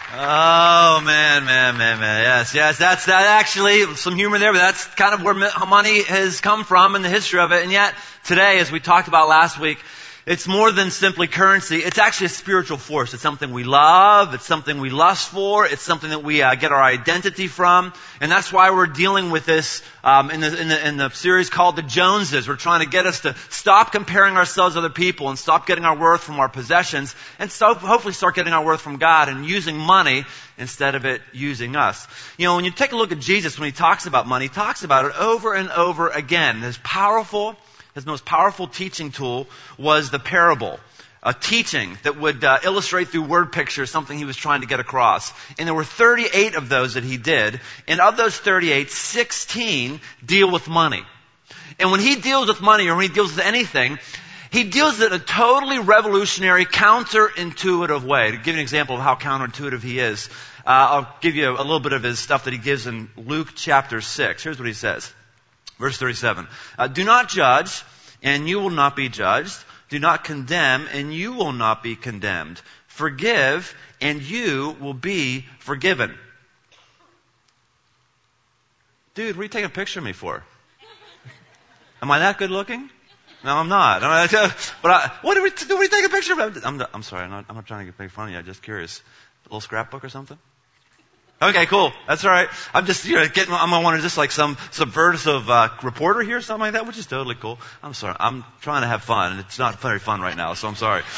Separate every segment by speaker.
Speaker 1: Oh, man. Yes. That's actually some humor there, but that's kind of where money has come from and the history of it. And yet, today, as we talked about last week, it's more than simply currency. It's actually a spiritual force. It's something we love. It's something we lust for. It's something that we get our identity from. And that's why we're dealing with this in the series called The Joneses. We're trying to get us to stop comparing ourselves to other people and stop getting our worth from our possessions and so hopefully start getting our worth from God and using money instead of it using us. You know, when you take a look at Jesus, when he talks about money, he talks about it over and over again. His most powerful teaching tool was the parable, a teaching that would illustrate through word pictures something he was trying to get across. And there were 38 of those that he did. And of those 38, 16 deal with money. And when he deals with money or when he deals with anything, he deals it in a totally revolutionary, counterintuitive way. To give you an example of how counterintuitive he is, I'll give you a little bit of his stuff that he gives in Luke chapter 6. Here's what he says. Verse 37, do not judge, and you will not be judged. Do not condemn, and you will not be condemned. Forgive, and you will be forgiven. Dude, what are you taking a picture of me for? Am I that good looking? No, I'm not. What are we taking a picture of? I'm sorry, I'm not trying to make fun of you. I'm just curious. A little scrapbook or something? Okay, cool. That's all right. I'm just, I'm on one of just like some subversive reporter here or something like that, which is totally cool. I'm sorry. I'm trying to have fun, and it's not very fun right now, so I'm sorry.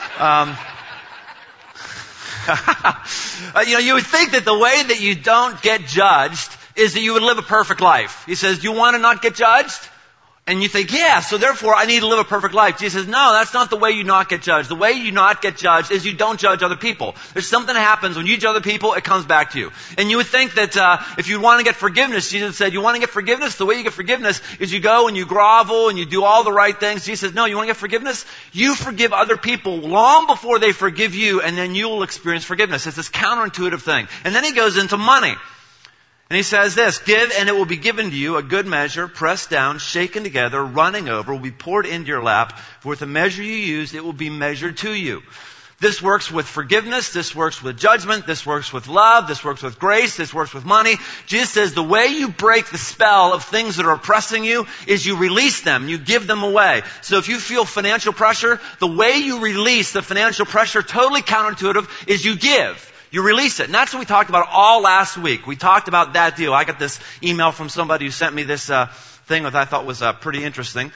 Speaker 1: You would think that the way that you don't get judged is that you would live a perfect life. He says, do you want to not get judged? And you think, yeah, so therefore I need to live a perfect life. Jesus says, no, that's not the way you not get judged. The way you not get judged is you don't judge other people. There's something that happens when you judge other people, it comes back to you. And you would think that if you want to get forgiveness, Jesus said, you want to get forgiveness? The way you get forgiveness is you go and you grovel and you do all the right things. Jesus says, no, you want to get forgiveness? You forgive other people long before they forgive you, and then you will experience forgiveness. It's this counterintuitive thing. And then he goes into money. And he says this, give and it will be given to you, a good measure, pressed down, shaken together, running over, will be poured into your lap. For with the measure you use, it will be measured to you. This works with forgiveness, this works with judgment, this works with love, this works with grace, this works with money. Jesus says the way you break the spell of things that are oppressing you is you release them, you give them away. So if you feel financial pressure, the way you release the financial pressure, totally counterintuitive, is you give. You release it. And that's what we talked about all last week. We talked about that deal. I got this email from somebody who sent me this thing that I thought was pretty interesting.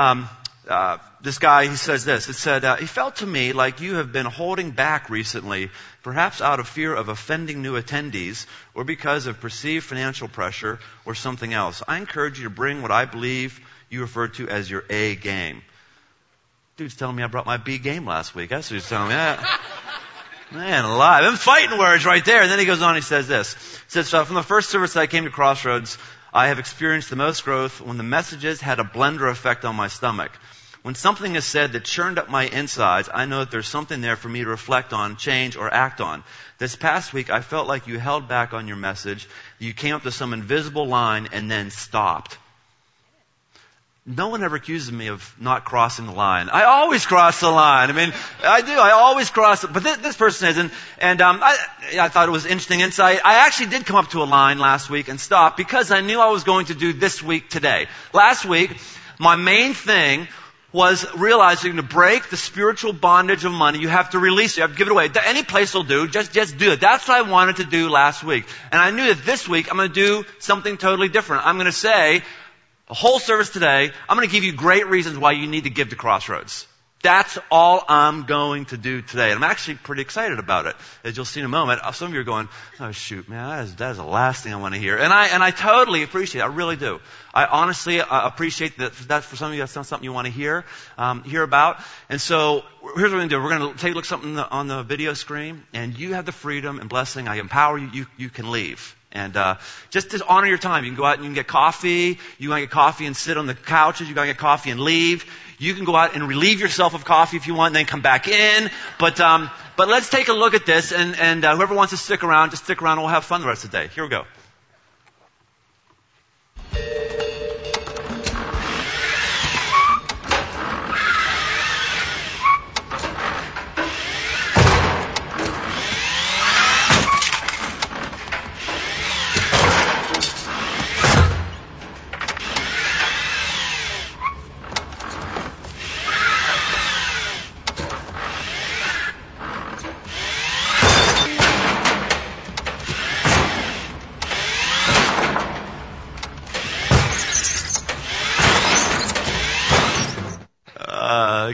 Speaker 1: This guy, he says this. It said, it felt to me like you have been holding back recently, perhaps out of fear of offending new attendees or because of perceived financial pressure or something else. I encourage you to bring what I believe you refer to as your A game. Dude's telling me I brought my B game last week. That's what he's telling me. Man alive. I'm fighting words right there. And then he goes on, he says this. He says, from the first service I came to Crossroads, I have experienced the most growth when the messages had a blender effect on my stomach. When something is said that churned up my insides, I know that there's something there for me to reflect on, change, or act on. This past week, I felt like you held back on your message. You came up to some invisible line and then stopped. No one ever accuses me of not crossing the line. I always cross the line. I mean, I do. I always cross it. But this person isn't. And I thought it was interesting insight. I actually did come up to a line last week and stop because I knew I was going to do this week today. Last week, my main thing was realizing to break the spiritual bondage of money, you have to release it. You have to give it away. Any place will do. Just do it. That's what I wanted to do last week. And I knew that this week I'm going to do something totally different. I'm going to say, a whole service today, I'm going to give you great reasons why you need to give to Crossroads. That's all I'm going to do today. And I'm actually pretty excited about it. As you'll see in a moment, some of you are going, oh shoot, man, that is the last thing I want to hear. And I totally appreciate it. I really do. I honestly appreciate that for some of you, that's not something you want to hear about. And so here's what we're going to do. We're going to take a look at something on the video screen, and you have the freedom and blessing. I empower you. You can leave. And just to honor your time, you can go out and you can get coffee. You can get coffee and sit on the couches. You can get coffee and leave. You can go out and relieve yourself of coffee if you want, and then come back in. But let's take a look at this, and whoever wants to stick around, just stick around, and we'll have fun the rest of the day. Here we go.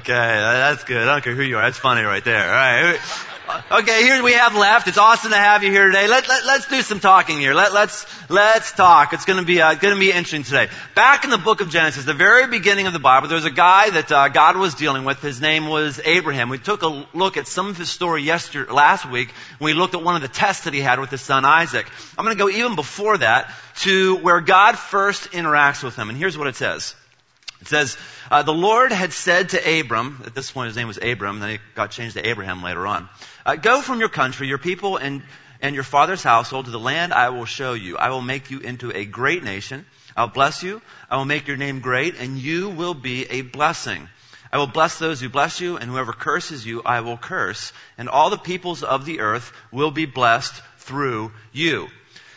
Speaker 1: Okay, that's good. I don't care who you are. That's funny right there. All right. Okay, here we have left. It's awesome to have you here today. Let's do some talking here. Let's talk. It's going to be interesting today. Back in the book of Genesis, the very beginning of the Bible, there was a guy that God was dealing with. His name was Abraham. We took a look at some of his story last week when we looked at one of the tests that he had with his son Isaac. I'm going to go even before that to where God first interacts with him. And here's what it says. It says, the Lord had said to Abram, at this point his name was Abram, then he got changed to Abraham later on, go from your country, your people, and your father's household to the land I will show you. I will make you into a great nation. I'll bless you. I will make your name great, and you will be a blessing. I will bless those who bless you, and whoever curses you, I will curse. And all the peoples of the earth will be blessed through you.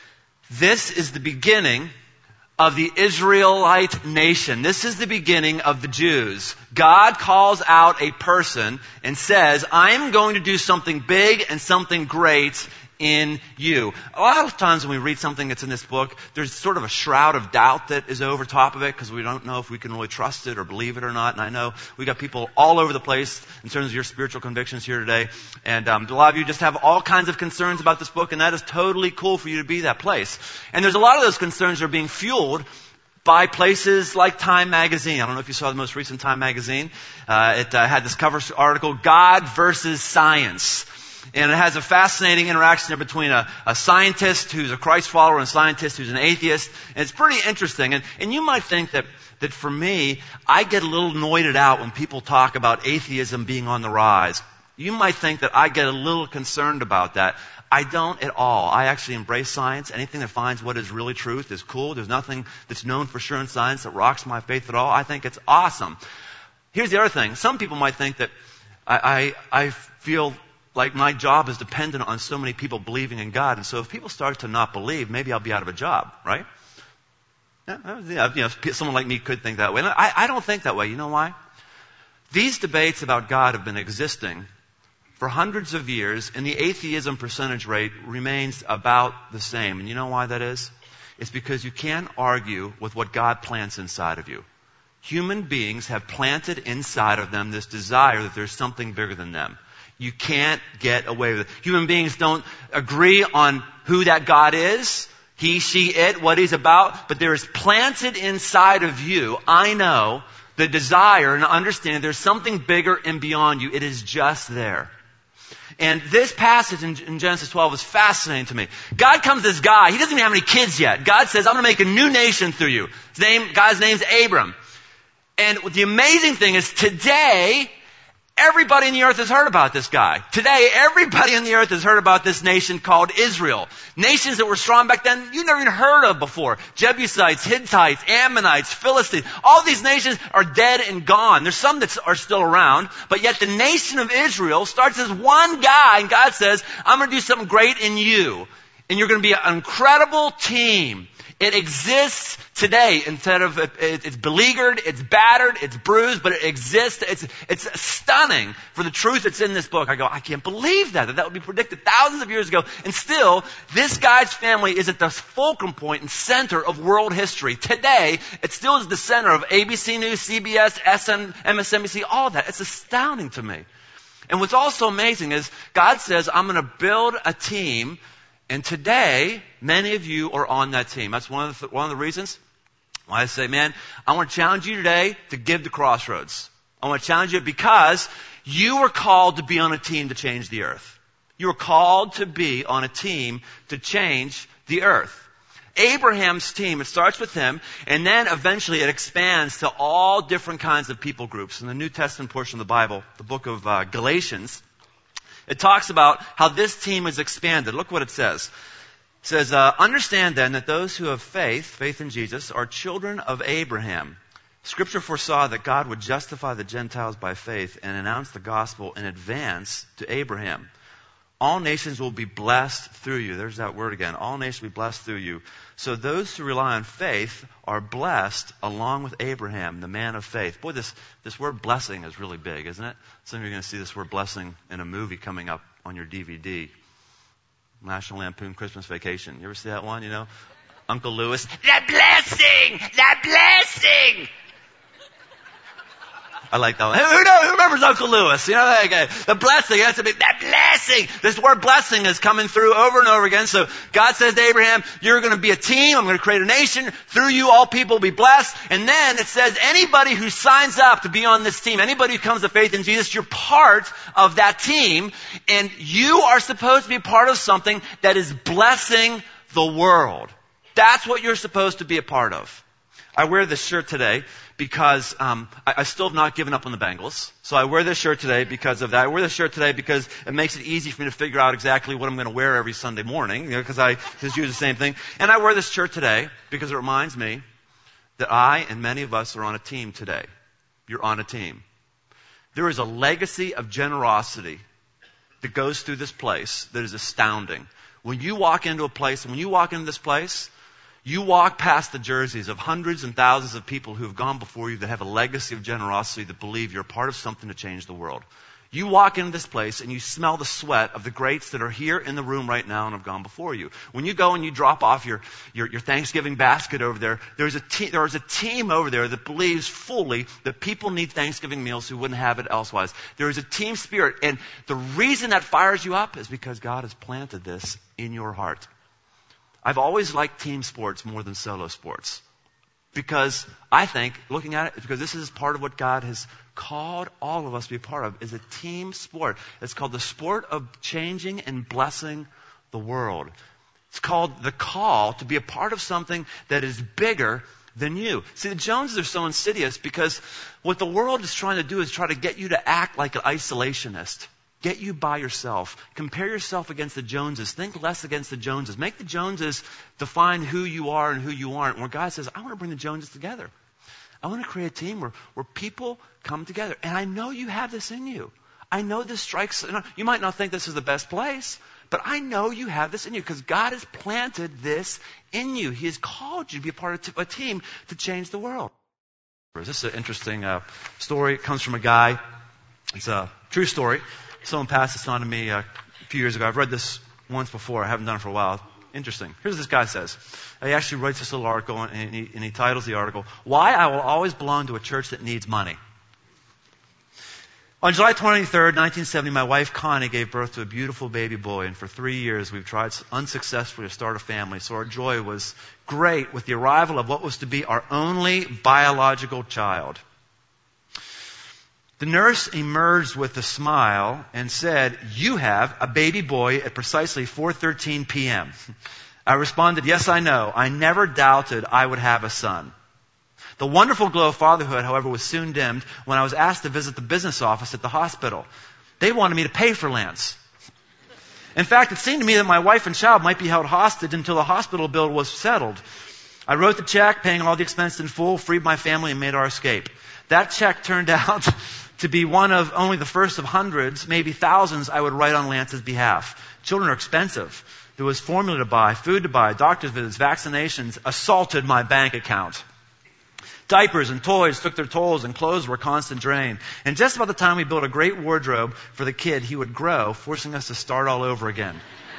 Speaker 1: This is the beginning of the Israelite nation. This is the beginning of the Jews. God calls out a person and says, I'm going to do something big and something great in you. A lot of times when we read something that's in this book, there's sort of a shroud of doubt that is over top of it because we don't know if we can really trust it or believe it or not. And I know we got people all over the place in terms of your spiritual convictions here today. And a lot of you just have all kinds of concerns about this book, and that is totally cool for you to be that place. And there's a lot of those concerns that are being fueled by places like Time Magazine. I don't know if you saw the most recent Time Magazine. It had this cover article, God versus Science. And it has a fascinating interaction there between a scientist who's a Christ follower and a scientist who's an atheist. And it's pretty interesting. And you might think that for me, I get a little noited out when people talk about atheism being on the rise. You might think that I get a little concerned about that. I don't at all. I actually embrace science. Anything that finds what is really truth is cool. There's nothing that's known for sure in science that rocks my faith at all. I think it's awesome. Here's the other thing. Some people might think that I feel like my job is dependent on so many people believing in God. And so if people start to not believe, maybe I'll be out of a job, right? Yeah, someone like me could think that way. I don't think that way. You know why? These debates about God have been existing for hundreds of years, and the atheism percentage rate remains about the same. And you know why that is? It's because you can't argue with what God plants inside of you. Human beings have planted inside of them this desire that there's something bigger than them. You can't get away with it. Human beings don't agree on who that God is, he, she, it, what he's about, but there is planted inside of you, I know, the desire and understanding there's something bigger and beyond you. It is just there. And this passage in Genesis 12 is fascinating to me. God comes to this guy. He doesn't even have any kids yet. God says, I'm going to make a new nation through you. Guy's name's Abram. And the amazing thing is today, everybody in the earth has heard about this guy. Today, everybody on the earth has heard about this nation called Israel. Nations that were strong back then, you never even heard of before. Jebusites, Hittites, Ammonites, Philistines. All these nations are dead and gone. There's some that are still around, but yet the nation of Israel starts as one guy, and God says, I'm going to do something great in you. And you're going to be an incredible team. It exists today instead of, it's beleaguered, it's battered, it's bruised, but it exists. It's stunning for the truth that's in this book. I go, I can't believe that would be predicted thousands of years ago. And still, this guy's family is at the fulcrum point and center of world history. Today, it still is the center of ABC News, CBS, SN, MSNBC, all of that. It's astounding to me. And what's also amazing is God says, I'm going to build a team. And today, many of you are on that team. That's one of the reasons why I say, man, I want to challenge you today to give to Crossroads. I want to challenge you because you were called to be on a team to change the earth. You were called to be on a team to change the earth. Abraham's team, it starts with him, and then eventually it expands to all different kinds of people groups. In the New Testament portion of the Bible, the book of Galatians, it talks about how this team is expanded. Look what it says. It says, understand then that those who have faith in Jesus, are children of Abraham. Scripture foresaw that God would justify the Gentiles by faith and announce the gospel in advance to Abraham. All nations will be blessed through you. There's that word again. All nations will be blessed through you. So those who rely on faith are blessed along with Abraham, the man of faith. Boy, this word blessing is really big, isn't it? Some of you are going to see this word blessing in a movie coming up on your DVD. National Lampoon Christmas Vacation. You ever see that one, you know? Uncle Lewis. The blessing! The blessing! I like that one. Who remembers Uncle Lewis? You know, that guy. The blessing, that blessing. This word blessing is coming through over and over again. So God says to Abraham, you're going to be a team. I'm going to create a nation. Through you, all people will be blessed. And then it says anybody who signs up to be on this team, anybody who comes to faith in Jesus, you're part of that team. And you are supposed to be part of something that is blessing the world. That's what you're supposed to be a part of. I wear this shirt today because I still have not given up on the Bengals. So I wear this shirt today because of that. I wear this shirt today because it makes it easy for me to figure out exactly what I'm going to wear every Sunday morning, because I just use the same thing. And I wear this shirt today because it reminds me that I and many of us are on a team today. You're on a team. There is a legacy of generosity that goes through this place that is astounding. When you walk into a place, when you walk into this place, you walk past the jerseys of hundreds and thousands of people who have gone before you that have a legacy of generosity, that believe you're part of something to change the world. You walk into this place and you smell the sweat of the greats that are here in the room right now and have gone before you. When you go and you drop off your Thanksgiving basket over there, there is a team over there that believes fully that people need Thanksgiving meals who wouldn't have it elsewise. There is a team spirit, and the reason that fires you up is because God has planted this in your heart. I've always liked team sports more than solo sports. Because I think, looking at it, because this is part of what God has called all of us to be part of, is a team sport. It's called the sport of changing and blessing the world. It's called the call to be a part of something that is bigger than you. See, the Joneses are so insidious because what the world is trying to do is try to get you to act like an isolationist. Get you by yourself. Compare yourself against the Joneses. Think less against the Joneses. Make the Joneses define who you are and who you aren't. Where God says, I want to bring the Joneses together. I want to create a team where people come together. And I know you have this in you. I know this strikes, you might not think this is the best place, but I know you have this in you because God has planted this in you. He has called you to be a part of a team to change the world. This is an interesting story. It comes from a guy. It's a true story. Someone passed this on to me a few years ago. I've read this once before. I haven't done it for a while. Interesting. Here's what this guy says. He actually writes this little article, and he titles the article, Why I Will Always Belong to a Church That Needs Money. On July 23rd, 1970, my wife Connie gave birth to a beautiful baby boy, and for 3 years we've tried unsuccessfully to start a family, so our joy was great with the arrival of what was to be our only biological child. The nurse emerged with a smile and said, you have a baby boy at precisely 4:13 p.m. I responded, yes, I know. I never doubted I would have a son. The wonderful glow of fatherhood, however, was soon dimmed when I was asked to visit the business office at the hospital. They wanted me to pay for Lance. In fact, it seemed to me that my wife and child might be held hostage until the hospital bill was settled. I wrote the check, paying all the expenses in full, freed my family, and made our escape. That check turned out to be one of only the first of hundreds, maybe thousands, I would write on Lance's behalf. Children are expensive. There was formula to buy, food to buy, doctor's visits, vaccinations, assaulted my bank account. Diapers and toys took their tolls, and clothes were a constant drain. And just about the time we built a great wardrobe for the kid, he would grow, forcing us to start all over again.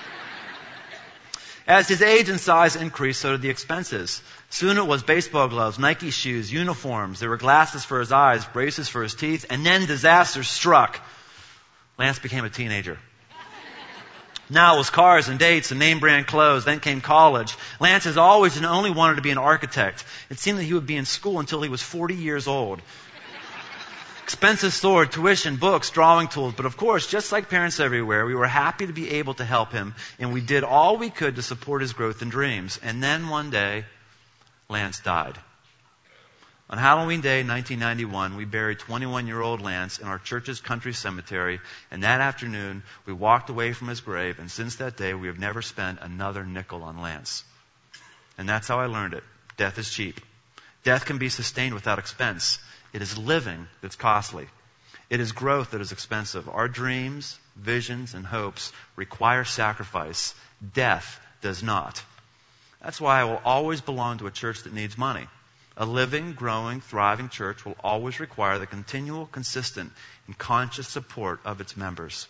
Speaker 1: As his age and size increased, so did the expenses. Soon it was baseball gloves, Nike shoes, uniforms. There were glasses for his eyes, braces for his teeth, and then disaster struck. Lance became a teenager. Now it was cars and dates and name brand clothes. Then came college. Lance has always and only wanted to be an architect. It seemed that he would be in school until he was 40 years old. Expenses soared, tuition, books, drawing tools. But of course, just like parents everywhere, we were happy to be able to help him. And we did all we could to support his growth and dreams. And then one day, Lance died. On Halloween Day, 1991, we buried 21-year-old Lance in our church's country cemetery. And that afternoon, we walked away from his grave. And since that day, we have never spent another nickel on Lance. And that's how I learned it. Death is cheap. Death can be sustained without expense. It is living that's costly. It is growth that is expensive. Our dreams, visions, and hopes require sacrifice. Death does not. That's why I will always belong to a church that needs money. A living, growing, thriving church will always require the continual, consistent, and conscious support of its members.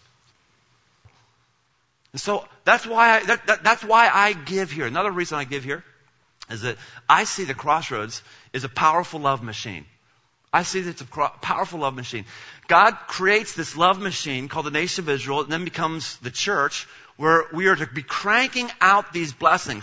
Speaker 1: And so that's why I give here. Another reason I give here is that I see the Crossroads as a powerful love machine. I see that it's a powerful love machine. God creates this love machine called the nation of Israel, and then becomes the church, where we are to be cranking out these blessings.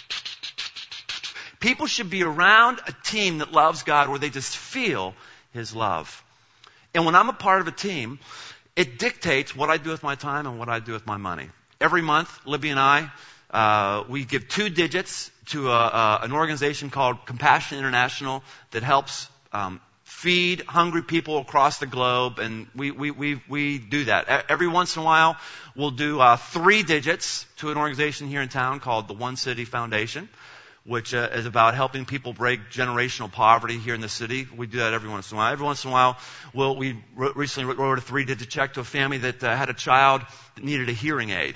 Speaker 1: People should be around a team that loves God, where they just feel His love. And when I'm a part of a team, it dictates what I do with my time and what I do with my money. Every month, Libby and I, we give 2 digits to an organization called Compassion International that helps feed hungry people across the globe, and we do that. Every once in a while, we'll do 3 digits to an organization here in town called the One City Foundation, which is about helping people break generational poverty here in the city. We do that every once in a while. Every once in a while, we recently wrote a 3-digit check to a family that had a child that needed a hearing aid.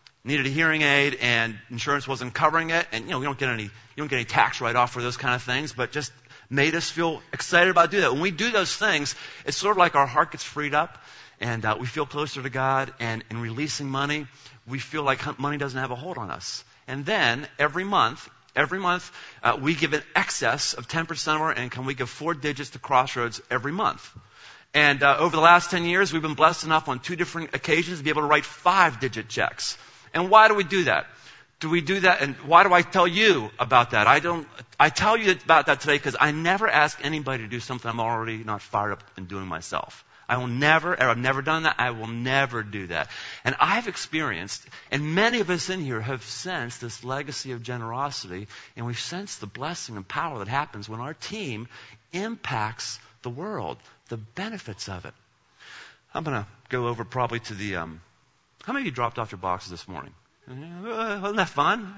Speaker 1: And insurance wasn't covering it, and you don't get any tax write-off for those kind of things, but just made us feel excited about doing that. When we do those things, it's sort of like our heart gets freed up, and we feel closer to God, and in releasing money, we feel like money doesn't have a hold on us. And then every month, we give an excess of 10% of our income. We give 4 digits to Crossroads every month. And over the last 10 years, we've been blessed enough on 2 different occasions to be able to write 5-digit checks. And why do we do that? Do we do that? And why do I tell you about that? I tell you about that today because I never ask anybody to do something I'm already not fired up in doing myself. I've never done that. I will never do that. And I've experienced, and many of us in here have sensed this legacy of generosity, and we've sensed the blessing and power that happens when our team impacts the world, the benefits of it. I'm going to go over probably to the, how many of you dropped off your boxes this morning? Wasn't that fun?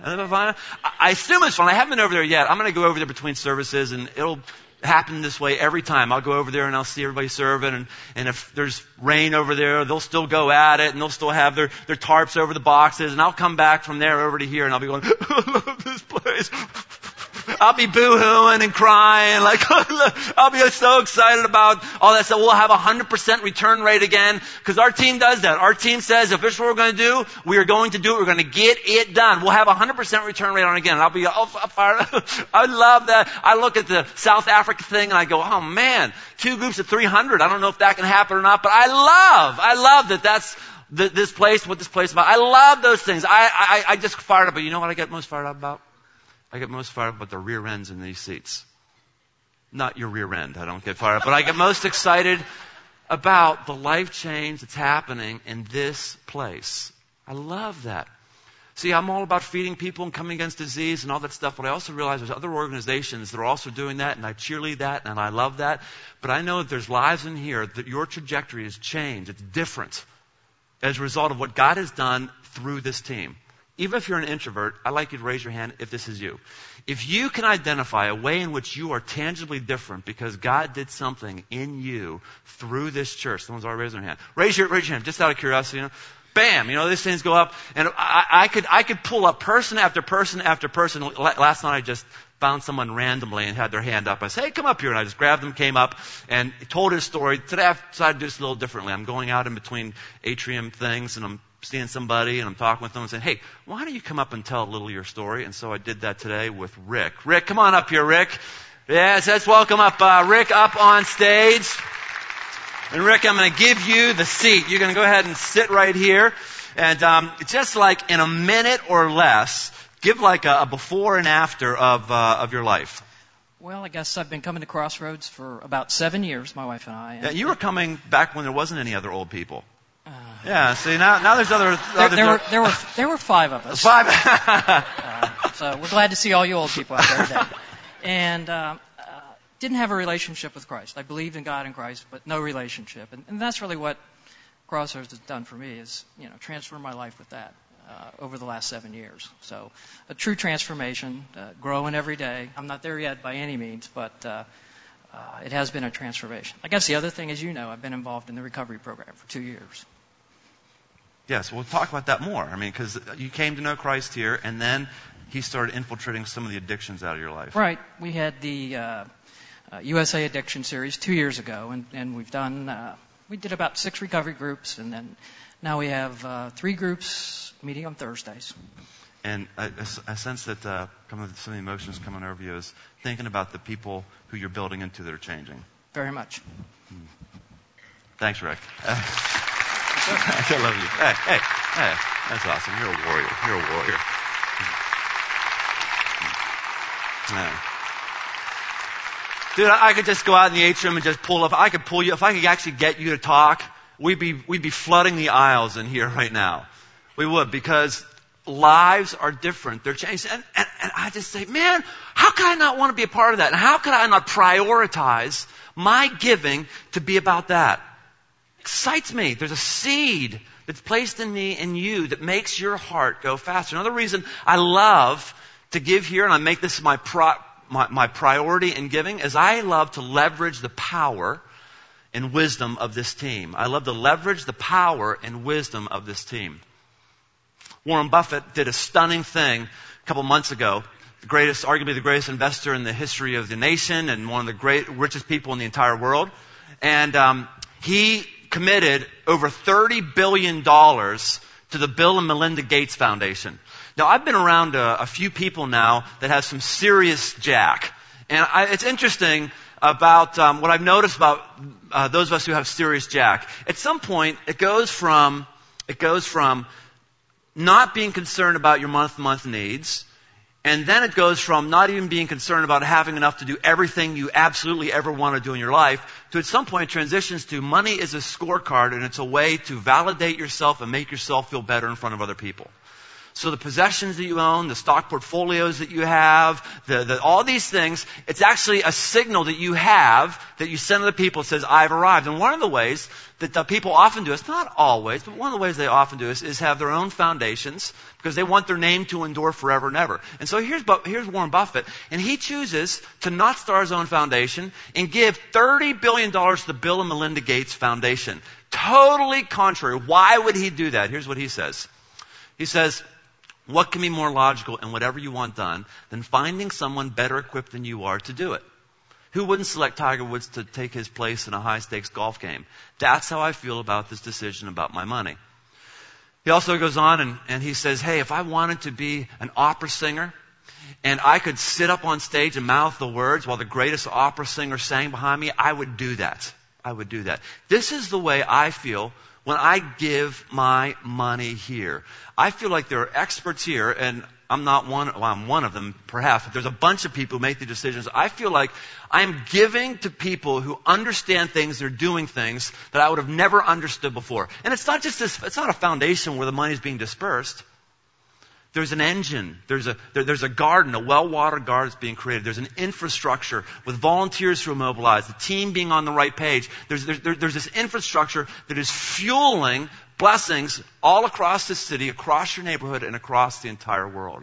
Speaker 1: I assume it's fun. I haven't been over there yet. I'm going to go over there between services, and it'll happen this way every time. I'll go over there and I'll see everybody serving, and if there's rain over there, they'll still go at it, and they'll still have their tarps over the boxes, and I'll come back from there over to here, and I'll be going, I love this place. I'll be boo-hooing and crying, like, I'll be so excited about all that stuff. We'll have 100% return rate again, because our team does that. Our team says, if this is what we're going to do, we are going to do it. We're going to get it done. We'll have 100% return rate on again. And I'll be fired up. I love that. I look at the South Africa thing, and I go, oh man, 2 groups of 300. I don't know if that can happen or not, but I love that that's this place, what this place is about. I love those things. I just fired up. But you know what I get most fired up about? I get most fired up about the rear ends in these seats. Not your rear end. I don't get fired up. But I get most excited about the life change that's happening in this place. I love that. See, I'm all about feeding people and coming against disease and all that stuff, but I also realize there's other organizations that are also doing that, and I cheerlead that, and I love that. But I know that there's lives in here that your trajectory has changed. It's different as a result of what God has done through this team. Even if you're an introvert, I'd like you to raise your hand if this is you. If you can identify a way in which you are tangibly different because God did something in you through this church, someone's already raising their hand. Raise your hand, just out of curiosity. Bam! These things go up, and I could pull up person after person after person. Last night I just found someone randomly and had their hand up. I said, hey, come up here. And I just grabbed them, came up, and told his story. Today I've decided to do this a little differently. I'm going out in between atrium things, and I'm seeing somebody, and I'm talking with them and saying, hey, why don't you come up and tell a little of your story? And so I did that today with Rick. Rick, come on up here, Rick. Yes, let's welcome up Rick up on stage. And Rick, I'm going to give you the seat. You're going to go ahead and sit right here. And just like in a minute or less, give like a before and after of your life.
Speaker 2: Well, I guess I've been coming to Crossroads for about 7 years, my wife and I.
Speaker 1: Yeah, you were coming back when there wasn't any other old people. Yeah, see, now there's other...
Speaker 2: There were 5 of us.
Speaker 1: 5?
Speaker 2: So we're glad to see all you old people out there today. And didn't have a relationship with Christ. I believed in God and Christ, but no relationship. And that's really what Crossroads has done for me, is transform my life with that over the last 7 years. So a true transformation, growing every day. I'm not there yet by any means, but it has been a transformation. I guess the other thing is, I've been involved in the recovery program for 2 years.
Speaker 1: Yes, we'll talk about that more. Because you came to know Christ here, and then He started infiltrating some of the addictions out of your life.
Speaker 2: Right. We had the USA Addiction Series 2 years ago, and we've done, we did about 6 recovery groups, and then now we have 3 groups meeting on Thursdays.
Speaker 1: And I sense that some of the emotions coming over you is thinking about the people who you're building into that are changing.
Speaker 2: very much.
Speaker 1: Thanks, Rick. I love you. Hey, that's awesome. You're a warrior. You're a warrior. Yeah. Dude, I could just go out in the atrium and just pull up. I could pull you. If I could actually get you to talk, we'd be flooding the aisles in here right now. We would, because lives are different. They're changed. And I just say, man, how could I not want to be a part of that? And how could I not prioritize my giving to be about that? Excites me. There's a seed that's placed in me and you that makes your heart go faster. Another reason I love to give here, and I make this my priority in giving, is I love to leverage the power and wisdom of this team. I love to leverage the power and wisdom of this team. Warren Buffett did a stunning thing a couple months ago. Arguably the greatest investor in the history of the nation and one of the richest people in the entire world. And he committed over $30 billion to the Bill and Melinda Gates Foundation. Now, I've been around a few people now that have some serious jack. And it's interesting about what I've noticed about those of us who have serious jack. At some point, it goes from not being concerned about your month-to-month needs, and then it goes from not even being concerned about having enough to do everything you absolutely ever want to do in your life, to at some point it transitions to money is a scorecard, and it's a way to validate yourself and make yourself feel better in front of other people. So the possessions that you own, the stock portfolios that you have, all these things, it's actually a signal that you have that you send to the people that says, I've arrived. And one of the ways that the people often do, it's not always, but one of the ways they often do is have their own foundations because they want their name to endure forever and ever. And so here's Warren Buffett, and he chooses to not start his own foundation and give $30 billion to the Bill and Melinda Gates Foundation. Totally contrary. Why would he do that? Here's what he says. He says, what can be more logical in whatever you want done than finding someone better equipped than you are to do it? Who wouldn't select Tiger Woods to take his place in a high-stakes golf game? That's how I feel about this decision about my money. He also goes on and he says, hey, if I wanted to be an opera singer and I could sit up on stage and mouth the words while the greatest opera singer sang behind me, I would do that. I would do that. This is the way I feel when I give my money here. I feel like there are experts here, and I'm one of them perhaps, but there's a bunch of people who make the decisions. I feel like I'm giving to people who understand things, they're doing things that I would have never understood before. And it's not just this, it's not a foundation where the money is being dispersed. There's an engine. There's a garden, a well-watered garden that's being created. There's an infrastructure with volunteers who are mobilized, the team being on the right page. There's this infrastructure that is fueling blessings all across the city, across your neighborhood, and across the entire world.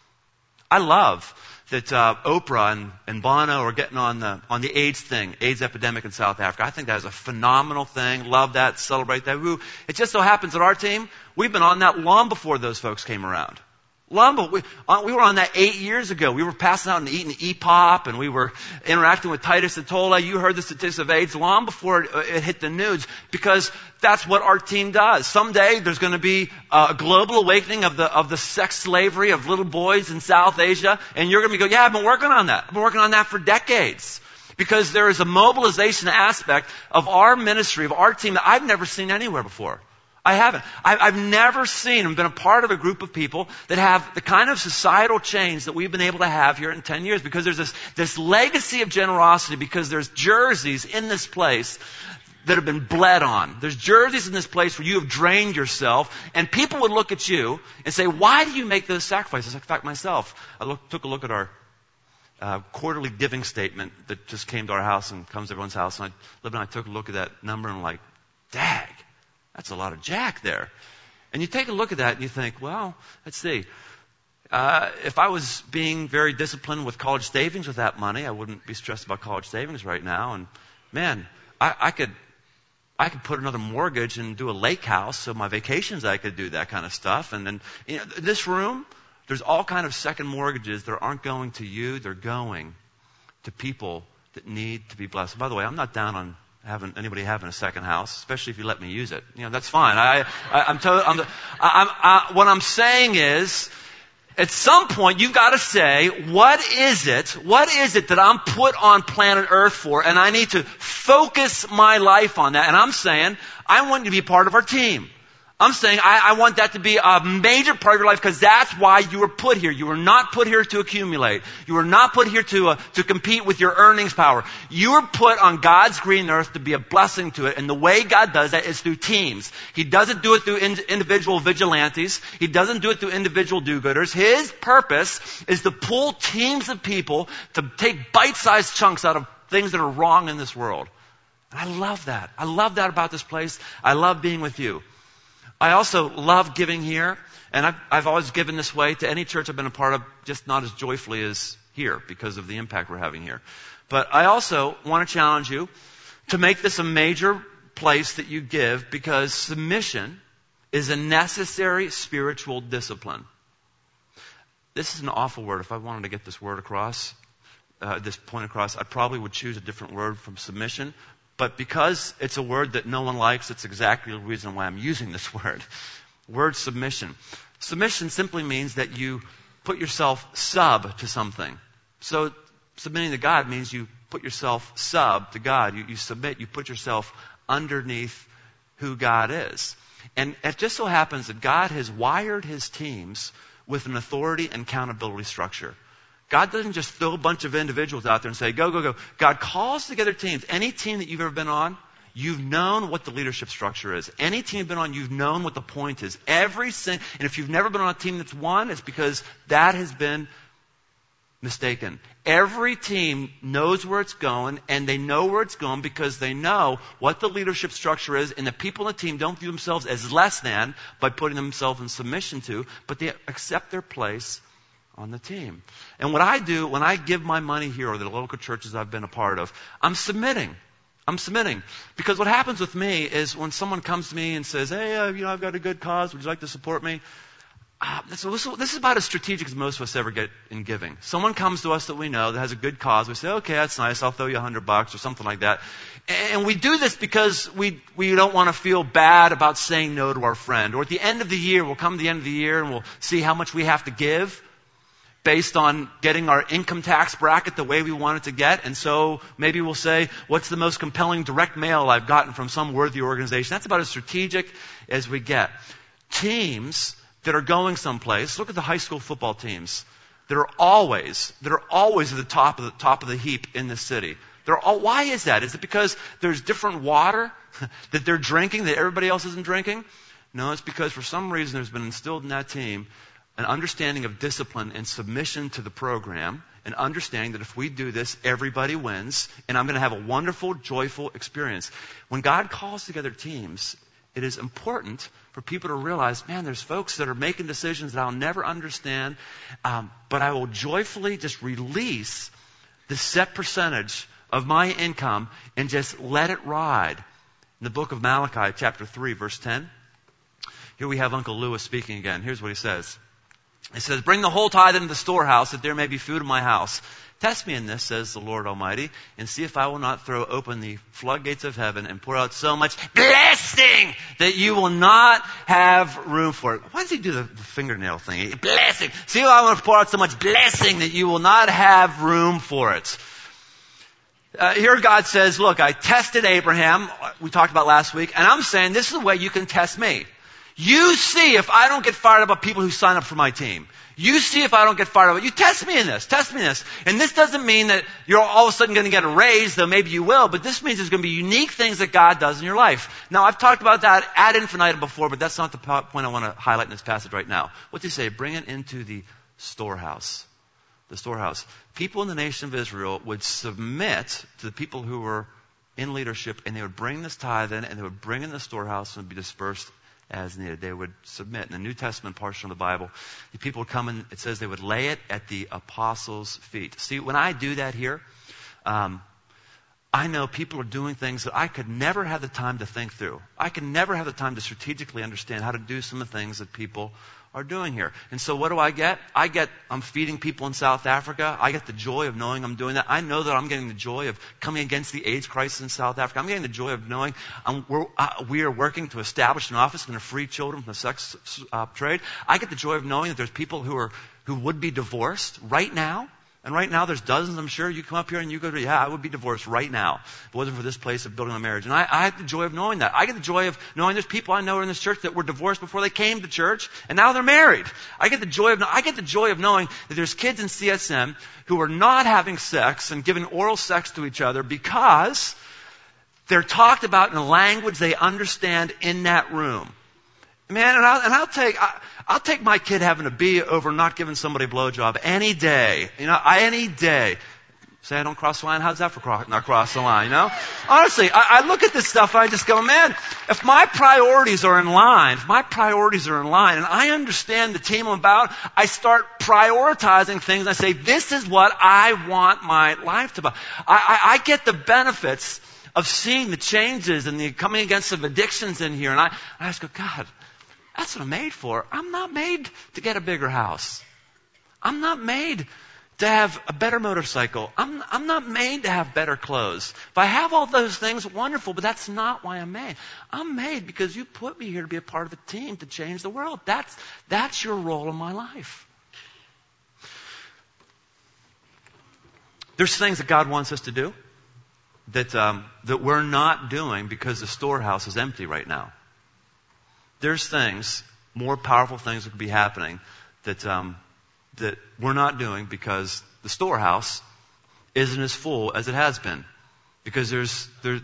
Speaker 1: I love that Oprah and Bono are getting on the AIDS epidemic in South Africa. I think that is a phenomenal thing. Love that. Celebrate that. Woo. It just so happens that our team, we've been on that long before those folks came around. We were on that 8 years ago. We were passing out and eating EPOP, and we were interacting with Titus and Tola. You heard the statistics of AIDS long before it hit the news, because that's what our team does. Someday there's going to be a global awakening of the sex slavery of little boys in South Asia, and you're going to be going, yeah, I've been working on that. I've been working on that for decades. Because there is a mobilization aspect of our ministry, of our team, that I've never seen anywhere before. I haven't. I've never seen and been a part of a group of people that have the kind of societal change that we've been able to have here in 10 years, because there's this legacy of generosity, because there's jerseys in this place that have been bled on. There's jerseys in this place where you have drained yourself, and people would look at you and say, why do you make those sacrifices? In fact, myself, I took a look at our quarterly giving statement that just came to our house and comes to everyone's house, and I took a look at that number and I'm like, dag. That's a lot of jack there. And you take a look at that and you think, well, let's see. If I was being very disciplined with college savings with that money, I wouldn't be stressed about college savings right now. And man, I could put another mortgage and do a lake house, so my vacations I could do that kind of stuff. And then, this room, there's all kind of second mortgages that aren't going to you. They're going to people that need to be blessed. By the way, I'm not down on anybody having a second house, especially if you let me use it. That's fine. What I'm saying is, At some point, you've got to say, what is it that I'm put on planet Earth for? And I need to focus my life on that. And I'm saying, I want you to be part of our team. I'm saying I want that to be a major part of your life because that's why you were put here. You were not put here to accumulate. You were not put here to compete with your earnings power. You were put on God's green earth to be a blessing to it. And the way God does that is through teams. He doesn't do it through individual vigilantes. He doesn't do it through individual do-gooders. His purpose is to pull teams of people to take bite-sized chunks out of things that are wrong in this world. And I love that. I love that about this place. I love being with you. I also love giving here, and I've always given this way to any church I've been a part of, just not as joyfully as here because of the impact we're having here. But I also want to challenge you to make this a major place that you give because submission is a necessary spiritual discipline. This is an awful word. If I wanted to get this word across, this point across, I probably would choose a different word from submission. But because it's a word that no one likes, it's exactly the reason why I'm using this word. Word submission. Submission simply means that you put yourself sub to something. So submitting to God means you put yourself sub to God. You submit, you put yourself underneath who God is. And it just so happens that God has wired his teams with an authority and accountability structure. God doesn't just throw a bunch of individuals out there and say, go, go, go. God calls together teams. Any team that you've ever been on, you've known what the leadership structure is. Any team you've been on, you've known what the point is. And if you've never been on a team that's won, it's because that has been mistaken. Every team knows where it's going, and they know where it's going because they know what the leadership structure is, and the people on the team don't view themselves as less than by putting themselves in submission to, but they accept their place on the team. And what I do when I give my money here or the local churches I've been a part of, I'm submitting. Because what happens with me is when someone comes to me and says, hey, I've got a good cause. Would you like to support me? So this is about as strategic as most of us ever get in giving. Someone comes to us that we know that has a good cause. We say, okay, that's nice. I'll throw you $100 or something like that. And we do this because we don't want to feel bad about saying no to our friend. Or at the end of the year, we'll come to the end of the year and we'll see how much we have to give based on getting our income tax bracket the way we want it to get. And so maybe we'll say, what's the most compelling direct mail I've gotten from some worthy organization? That's about as strategic as we get. Teams that are going someplace, look at the high school football teams that are always at the top of the heap in the city. Why is that? Is it because there's different water that they're drinking that everybody else isn't drinking? No, it's because for some reason there's been instilled in that team an understanding of discipline and submission to the program, and understanding that if we do this, everybody wins, and I'm going to have a wonderful, joyful experience. When God calls together teams, it is important for people to realize, man, there's folks that are making decisions that I'll never understand, but I will joyfully just release the set percentage of my income and just let it ride. In the book of Malachi, chapter 3, verse 10, here we have Uncle Lewis speaking again. Here's what he says. It says, bring the whole tithe into the storehouse, that there may be food in my house. Test me in this, says the Lord Almighty, and see if I will not throw open the floodgates of heaven and pour out so much blessing that you will not have room for it. Why does he do the fingernail thing? Blessing. See if I want to pour out so much blessing that you will not have room for it. Here God says, look, I tested Abraham, we talked about last week, and I'm saying this is the way you can test me. You see if I don't get fired up about people who sign up for my team. You see if I don't get fired up. You test me in this. And this doesn't mean that you're all of a sudden going to get a raise, though maybe you will, but this means there's going to be unique things that God does in your life. Now, I've talked about that ad infinitum before, but that's not the point I want to highlight in this passage right now. What's he say? Bring it into the storehouse. The storehouse. People in the nation of Israel would submit to the people who were in leadership, and they would bring this tithe in, and they would bring in the storehouse and be dispersed as needed. They would submit. In the New Testament portion of the Bible, the people would come and it says they would lay it at the apostles' feet. See, when I do that here, I know people are doing things that I could never have the time to think through. I could never have the time to strategically understand how to do some of the things that people are doing here. And so what do I get? I'm feeding people in South Africa. I get the joy of knowing I'm doing that. I know that I'm getting the joy of coming against the AIDS crisis in South Africa. I'm getting the joy of knowing we are working to establish an office going to free children from the sex trade. I get the joy of knowing that there's people who would be divorced right now. And right now there's dozens, I'm sure. You come up here and you go, yeah, I would be divorced right now if it wasn't for this place of building a marriage. And I have the joy of knowing that. I get the joy of knowing there's people I know in this church that were divorced before they came to church, and now they're married. I get the joy of knowing that there's kids in CSM who are not having sex and giving oral sex to each other because they're talked about in a language they understand in that room. Man, I'll take my kid having a bee over not giving somebody a blowjob any day. Any day. Say I don't cross the line. How's that for not cross the line? Honestly, I look at this stuff and I just go, man, if my priorities are in line, and I understand the team I'm about, I start prioritizing things and I say, this is what I want my life to be. I get the benefits of seeing the changes and the coming against some addictions in here, and I just go, God, that's what I'm made for. I'm not made to get a bigger house. I'm not made to have a better motorcycle. I'm not made to have better clothes. If I have all those things, wonderful, but that's not why I'm made. I'm made because you put me here to be a part of a team to change the world. That's your role in my life. There's things that God wants us to do that we're not doing because the storehouse is empty right now. There's things, more powerful things that could be happening that we're not doing because the storehouse isn't as full as it has been. Because there's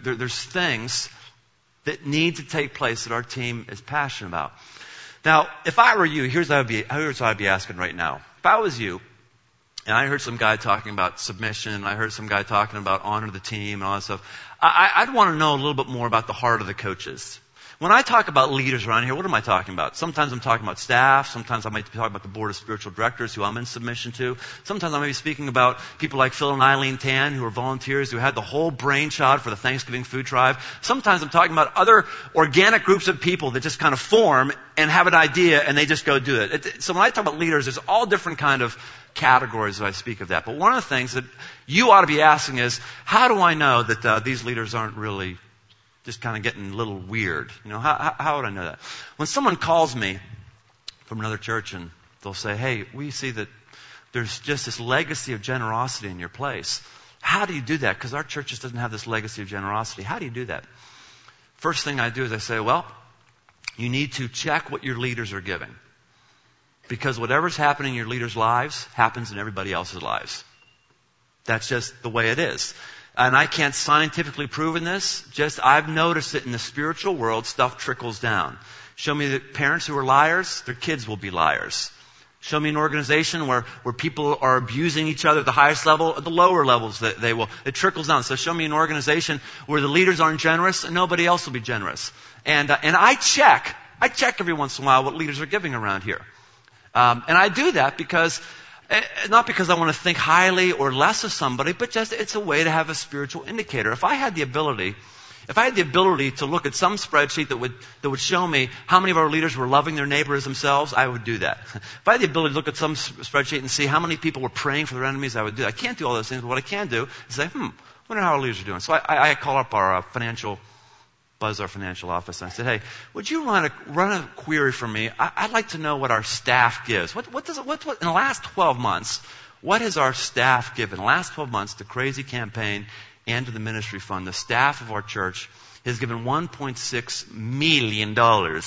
Speaker 1: things that need to take place that our team is passionate about. Now, if I were you, here's what I'd be asking right now. If I was you, and I heard some guy talking about submission, and I heard some guy talking about honor the team and all that stuff, I'd want to know a little bit more about the heart of the coaches. When I talk about leaders around here, what am I talking about? Sometimes I'm talking about staff. Sometimes I might be talking about the board of spiritual directors who I'm in submission to. Sometimes I may be speaking about people like Phil and Eileen Tan who are volunteers who had the whole brainchild for the Thanksgiving food drive. Sometimes I'm talking about other organic groups of people that just kind of form and have an idea and they just go do it. So when I talk about leaders, there's all different kind of categories that I speak of that. But one of the things that you ought to be asking is, how do I know that these leaders aren't really just kind of getting a little weird? How would I know that? When someone calls me from another church and they'll say, hey, we see that there's just this legacy of generosity in your place. How do you do that? Because our church just doesn't have this legacy of generosity. How do you do that? First thing I do is I say, well, you need to check what your leaders are giving. Because whatever's happening in your leaders' lives happens in everybody else's lives. That's just the way it is. And I can't scientifically prove in this, I've noticed it in the spiritual world, stuff trickles down. Show me that parents who are liars, their kids will be liars. Show me an organization where people are abusing each other at the highest level, at the lower levels they will. It trickles down. So show me an organization where the leaders aren't generous and nobody else will be generous. And I check every once in a while what leaders are giving around here. And I do that not because I want to think highly or less of somebody, but just it's a way to have a spiritual indicator. If I had the ability to look at some spreadsheet that would show me how many of our leaders were loving their neighbor as themselves, I would do that. If I had the ability to look at some spreadsheet and see how many people were praying for their enemies, I would do that. I can't do all those things, but what I can do is say, wonder how our leaders are doing. So I call up our financial office, and I said, hey, would you run a query for me? I'd like to know what our staff gives. What in the last 12 months, what has our staff given? In the last 12 months, the Crazy Campaign and to the ministry fund, the staff of our church has given $1.6 million.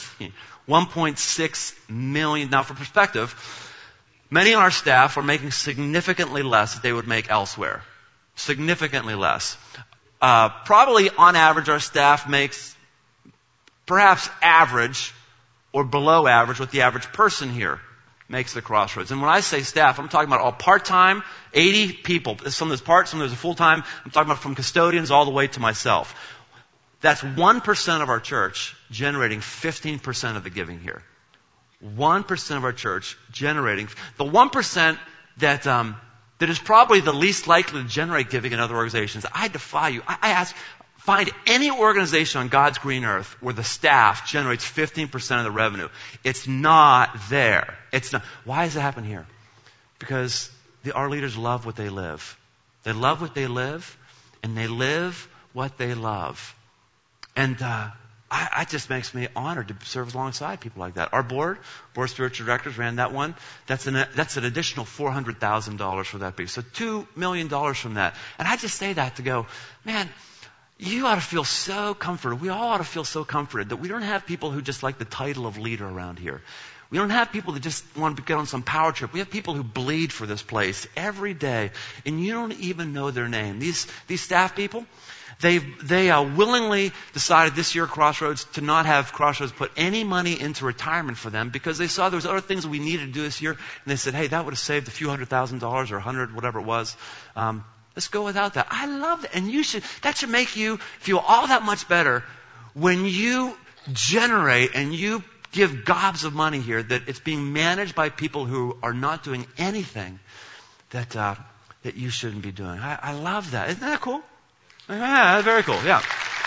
Speaker 1: $1.6 million. Now, for perspective, many on our staff are making significantly less than they would make elsewhere. Significantly less. Probably on average our staff makes perhaps average or below average what the average person here makes at Crossroads. And when I say staff, I'm talking about all part-time, 80 people. Some of there's part, some of there's full-time. I'm talking about from custodians all the way to myself. That's 1% of our church generating 15% of the giving here. 1% of our church generating. The 1% that is probably the least likely to generate giving in other organizations. I defy you. I ask, find any organization on God's green earth where the staff generates 15% of the revenue. It's not there. It's not. Why does it happen here? Because our leaders love what they live. They love what they live, and they live what they love. And it just makes me honored to serve alongside people like that. Our board of spiritual directors ran that one. That's an additional $400,000 for that piece. So $2 million from that. And I just say that to go, man, you ought to feel so comforted. We all ought to feel so comforted that we don't have people who just like the title of leader around here. We don't have people that just want to get on some power trip. We have people who bleed for this place every day, and you don't even know their name. These staff people, they willingly decided this year at Crossroads to not have Crossroads put any money into retirement for them because they saw there was other things we needed to do this year, and they said, hey, that would have saved a few $100,000 or 100, whatever it was. Let's go without that. I love that, and that should make you feel all that much better when you generate and you give gobs of money here, that it's being managed by people who are not doing anything that you shouldn't be doing. I love that. Isn't that cool? Yeah, very cool. Yeah.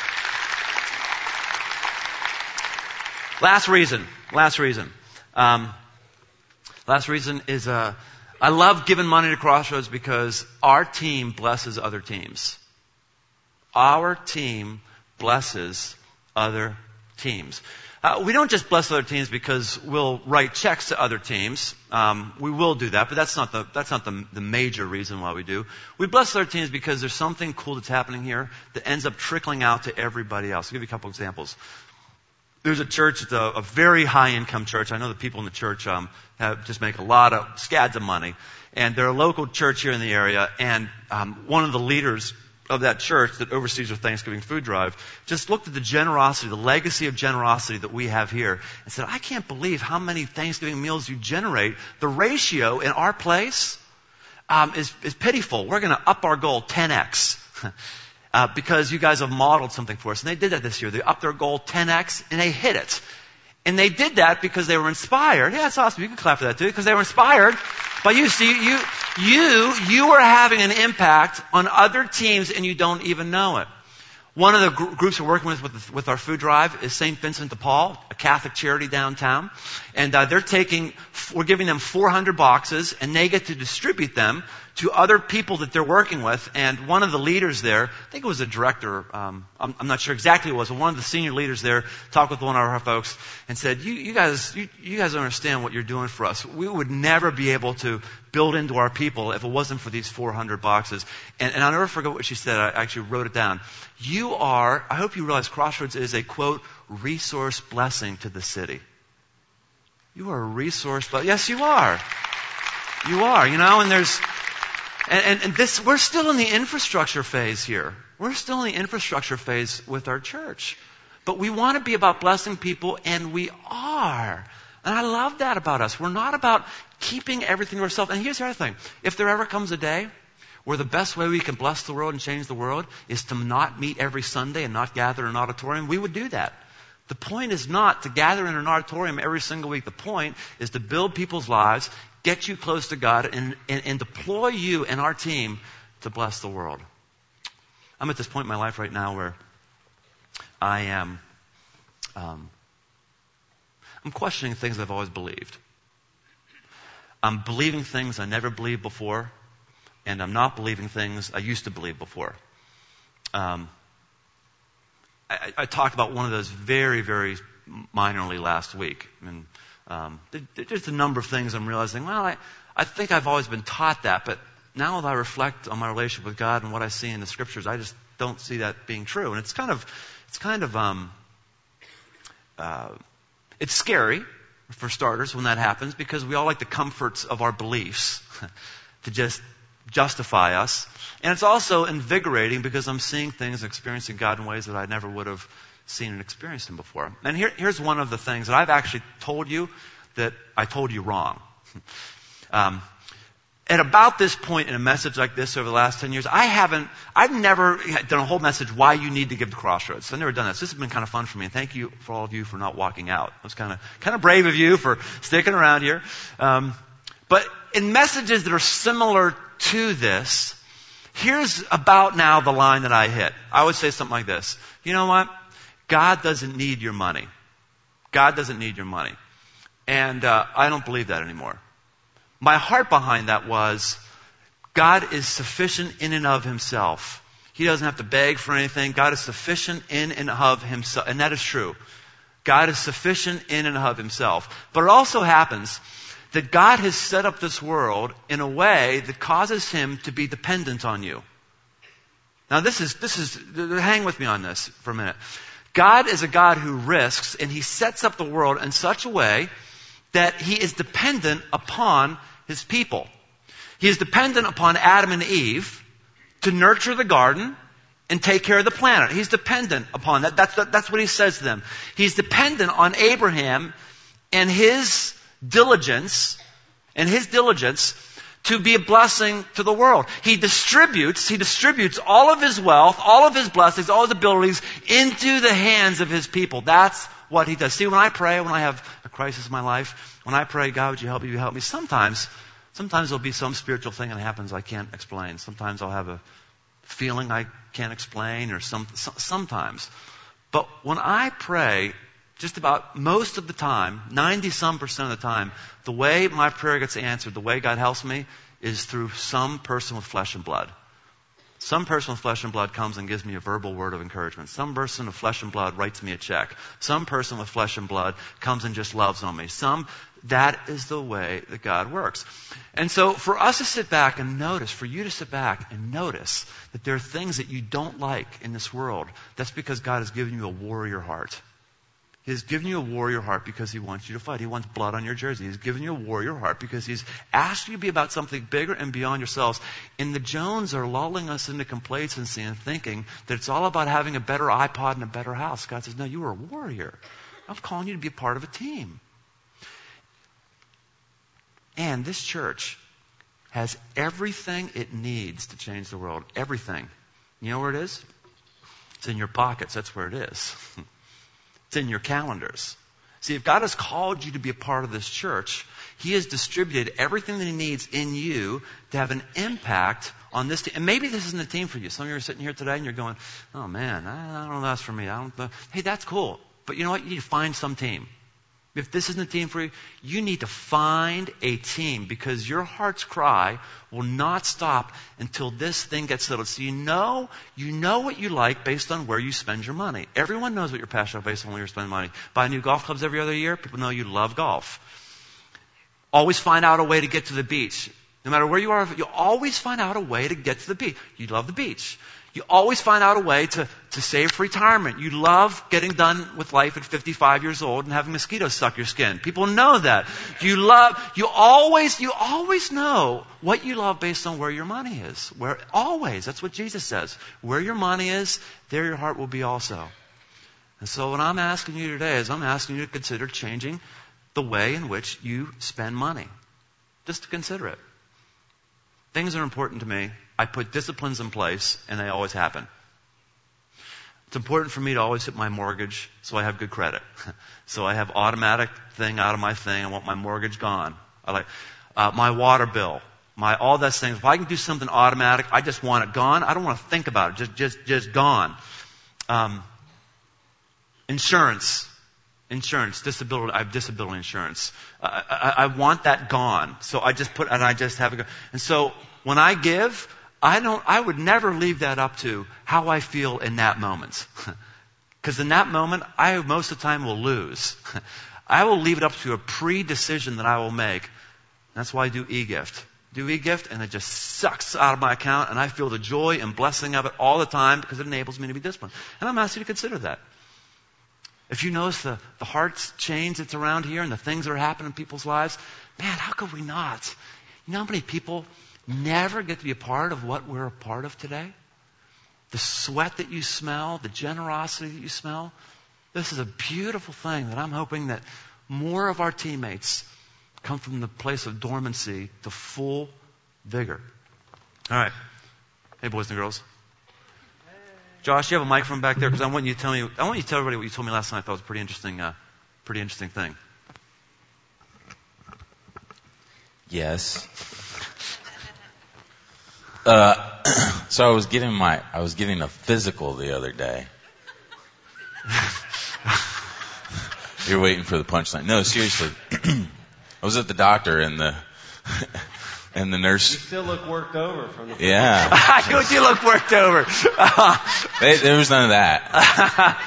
Speaker 1: Last reason is I love giving money to Crossroads because our team blesses other teams. Our team blesses other teams. We don't just bless other teams because we'll write checks to other teams. We will do that, but that's not the major reason why we do. We bless other teams because there's something cool that's happening here that ends up trickling out to everybody else. I'll give you a couple examples. There's a church, it's a very high-income church. I know the people in the church just make a lot of scads of money. And they're a local church here in the area, and one of the leaders of that church that oversees our Thanksgiving food drive just looked at the generosity, the legacy of generosity that we have here, and said, I can't believe how many Thanksgiving meals you generate. The ratio in our place is pitiful. We're going to up our goal 10x because you guys have modeled something for us. And they did that this year. They upped their goal 10x, and they hit it. And they did that because they were inspired. Yeah, that's awesome. You can clap for that too, because they were inspired by you. See, you are having an impact on other teams, and you don't even know it. One of the groups we're working with our food drive is St. Vincent de Paul, a Catholic charity downtown. And we're giving them 400 boxes, and they get to distribute them to other people that they're working with. And one of the leaders there, I think it was a director, I'm not sure exactly who it was, but one of the senior leaders there talked with one of our folks and said, you guys don't understand what you're doing for us. We would never be able to build into our people if it wasn't for these 400 boxes. And I'll never forget what she said. I actually wrote it down. I hope you realize Crossroads is a, quote, resource blessing to the city. You are a resource blessing. Yes, you are. You are, and we're still in the infrastructure phase here. We're still in the infrastructure phase with our church. But we want to be about blessing people, and we are. And I love that about us. We're not about keeping everything to ourselves. And here's the other thing. If there ever comes a day where the best way we can bless the world and change the world is to not meet every Sunday and not gather in an auditorium, we would do that. The point is not to gather in an auditorium every single week. The point is to build people's lives, get you close to God, and deploy you and our team to bless the world. I'm at this point in my life right now where I am I'm questioning things I've always believed. I'm believing things I never believed before, and I'm not believing things I used to believe before. I talked about one of those very, very minorly last week. And there's a number of things I'm realizing, well, I think I've always been taught that, but now that I reflect on my relationship with God and what I see in the Scriptures, I just don't see that being true. And it's scary, for starters, when that happens, because we all like the comforts of our beliefs to just justify us. And it's also invigorating because I'm seeing things, experiencing God in ways that I never would have seen and experienced Him before. And here's one of the things that I've actually told you that I told you wrong. At about this point in a message like this over the last 10 years, I've never done a whole message why you need to give to Crossroads. I've never done that. So this has been kind of fun for me. And thank you for all of you for not walking out. It was kind of brave of you for sticking around here. But in messages that are similar to this, here's about now the line that I hit. I would say something like this. You know what? God doesn't need your money. God doesn't need your money. And I don't believe that anymore. My heart behind that was, God is sufficient in and of himself. He doesn't have to beg for anything. God is sufficient in and of himself. And that is true. God is sufficient in and of himself. But it also happens that God has set up this world in a way that causes him to be dependent on you. Now this is, hang with me on this for a minute. God is a God who risks, and he sets up the world in such a way that he is dependent upon his people. He is dependent upon Adam and Eve to nurture the garden and take care of the planet. He's dependent upon that. That's what he says to them. He's dependent on Abraham and his diligence to be a blessing to the world. He distributes all of his wealth, all of his blessings, all his abilities into the hands of his people. That's what he does. See, when I pray, when I have a crisis in my life, when I pray, God, would you help me? You help me. Sometimes there'll be some spiritual thing that happens I can't explain. Sometimes I'll have a feeling I can't explain, or sometimes. But when I pray, just about most of the time, 90% of the time, the way my prayer gets answered, the way God helps me, is through some person with flesh and blood. Some person with flesh and blood comes and gives me a verbal word of encouragement. Some person with flesh and blood writes me a check. Some person with flesh and blood comes and just loves on me. That is the way that God works. And so for us to sit back and notice, for you to sit back and notice that there are things that you don't like in this world, that's because God has given you a warrior heart. He has given you a warrior heart because he wants you to fight. He wants blood on your jersey. He's given you a warrior heart because he's asked you to be about something bigger and beyond yourselves. And the Jones are lulling us into complacency and thinking that it's all about having a better iPod and a better house. God says, no, you are a warrior. I'm calling you to be a part of a team. And this church has everything it needs to change the world. Everything. You know where it is? It's in your pockets. That's where it is. It's in your calendars. See, if God has called you to be a part of this church, he has distributed everything that he needs in you to have an impact on this team. And maybe this isn't a team for you. Some of you are sitting here today and you're going, oh man, I don't know that's for me. I don't know. Hey, that's cool. But you know what? You need to find some team. If this isn't a team for you, you need to find a team, because your heart's cry will not stop until this thing gets settled. So you know what you like based on where you spend your money. Everyone knows what you're passionate about based on where you're spending money. Buy new golf clubs every other year. People know you love golf. Always find out a way to get to the beach. No matter where you are, you always find out a way to get to the beach. You love the beach. You always find out a way to save for retirement. You love getting done with life at 55 years old and having mosquitoes suck your skin. People know that. You always know what you love based on where your money is. Always. That's what Jesus says. Where your money is, there your heart will be also. And so what I'm asking you today is I'm asking you to consider changing the way in which you spend money. Just to consider it. Things are important to me. I put disciplines in place, and they always happen. It's important for me to always hit my mortgage so I have good credit. So I have automatic thing out of my thing. I want my mortgage gone. I like my water bill, all those things. If I can do something automatic, I just want it gone. I don't want to think about it. Just gone. Insurance, disability. I have disability insurance. I want that gone. So I just have it gone. And so when I give, I would never leave that up to how I feel in that moment. Because in that moment, I most of the time will lose. I will leave it up to a pre-decision that I will make. That's why I do e-gift. And it just sucks out of my account, and I feel the joy and blessing of it all the time because it enables me to be disciplined. And I'm asking you to consider that. If you notice the heart's change that's around here and the things that are happening in people's lives, man, how could we not? You know how many people never get to be a part of what we're a part of today? The sweat that you smell, the generosity that you smell. This is a beautiful thing that I'm hoping that more of our teammates come from the place of dormancy to full vigor. All right. Hey, boys and girls. Josh, you have a microphone back there because I want you to tell everybody what you told me last night. I thought was a pretty interesting thing.
Speaker 3: Yes. So I was getting a physical the other day. You're waiting for the punchline. No, seriously. I was at the doctor and the nurse.
Speaker 4: You still look worked over from the.
Speaker 3: Yeah.
Speaker 1: You look worked over.
Speaker 3: There was none of that.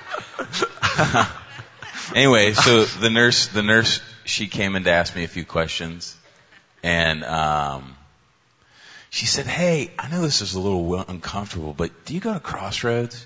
Speaker 3: Anyway, so the nurse, she came in to ask me a few questions, and she said, "Hey, I know this is a little uncomfortable, but do you go to Crossroads?"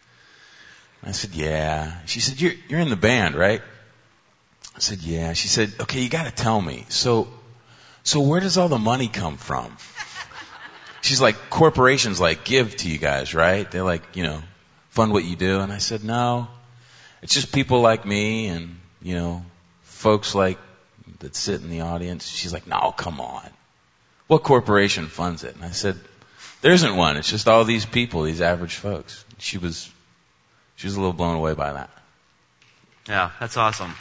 Speaker 3: I said, "Yeah." She said, "You're in the band, right?" I said, "Yeah." She said, "Okay, you got to tell me. So where does all the money come from?" She's like, "Corporations like give to you guys, right? They like, fund what you do." And I said, "No, it's just people like me and, folks like that sit in the audience." She's like, "No, come on. What corporation funds it?" And I said, "There isn't one. It's just all these people, these average folks." She was a little blown away by that.
Speaker 1: Yeah, that's awesome.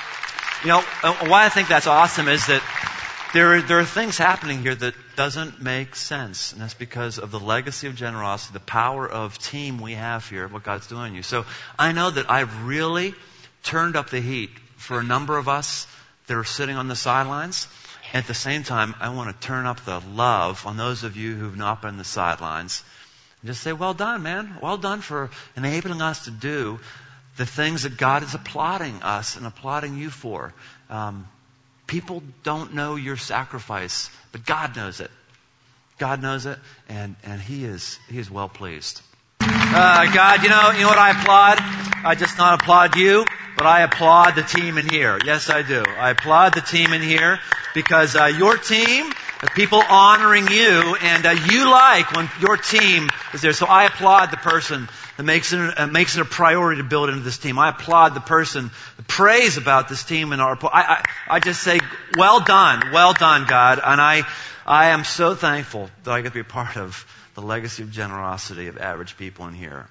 Speaker 1: Why I think that's awesome is that there are things happening here that doesn't make sense. And that's because of the legacy of generosity, the power of team we have here, what God's doing in you. So I know that I've really turned up the heat for a number of us that are sitting on the sidelines. At the same time, I want to turn up the love on those of you who've not been on the sidelines. And just say, well done, man. Well done for enabling us to do the things that God is applauding us and applauding you for. People don't know your sacrifice, but God knows it. God knows it, and He is well pleased. God, you know what I applaud? I just not applaud you, but I applaud the team in here. Yes, I do. I applaud the team in here because your team, the people honoring you, and you like when your team is there. So I applaud the person that makes it a priority to build into this team. I applaud the person that prays about this team and I just say, well done, God. And I am so thankful that I get to be a part of the legacy of generosity of average people in here.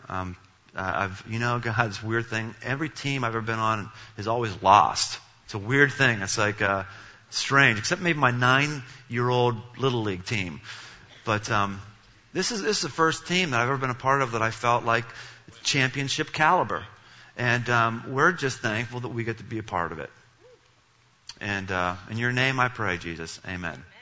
Speaker 1: God's weird thing. Every team I've ever been on is always lost. It's a weird thing. It's like strange, except maybe my 9-year-old Little League team. But this is the first team that I've ever been a part of that I felt like championship caliber. And we're just thankful that we get to be a part of it. And in your name I pray, Jesus. Amen.